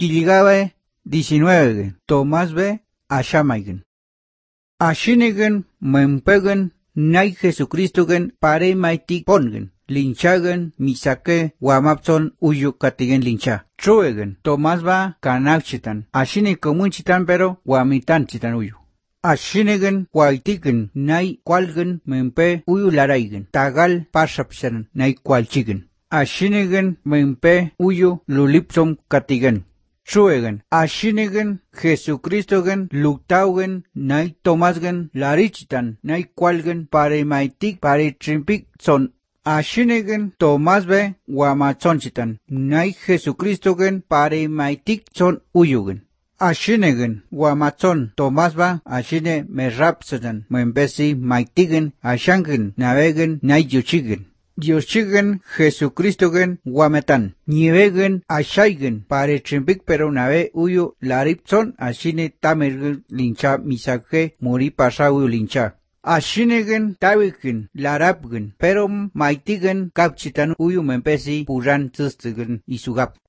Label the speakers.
Speaker 1: Killigabe 19. Tomás be Ashamaigen. Ashinigen mempegen nay Jesucristogen pare maitik pongen. Linchagen misake wamapson uyukatigen lincha. Truegen Tomás ba kanakchitan. Ashini komunchitan pero wamitanchitan uyu. Ashinigen waitigen nay kwalgen mempe uyularaigen. Tagal pasapsan nay kwalchigen. Ashinigen mempe uyu lulipsom katigen. Truegen ashinigen Jesucristogen luktaugen nay Tomásgen larichitan nay kwalgen pare maitik pare trimpik son. Ashinigen Tomás be wamachonchitan nay Jesucristogen pare maitik son uyugen. Ashinigen wamachon Tomás ba ashine merapsadan membesi maitigen ashangen navegen nay yuchigen. Dioschigen Jesucristogen wametan. Nievegen ashaigen pare trimpik pero nave uyu laripson ashine tamergen lincha misake muri pasa uyu lincha. Ashinigen tawigen larapgen pero maitigen kapchitan uyu mempesi puran tsustigen isugap.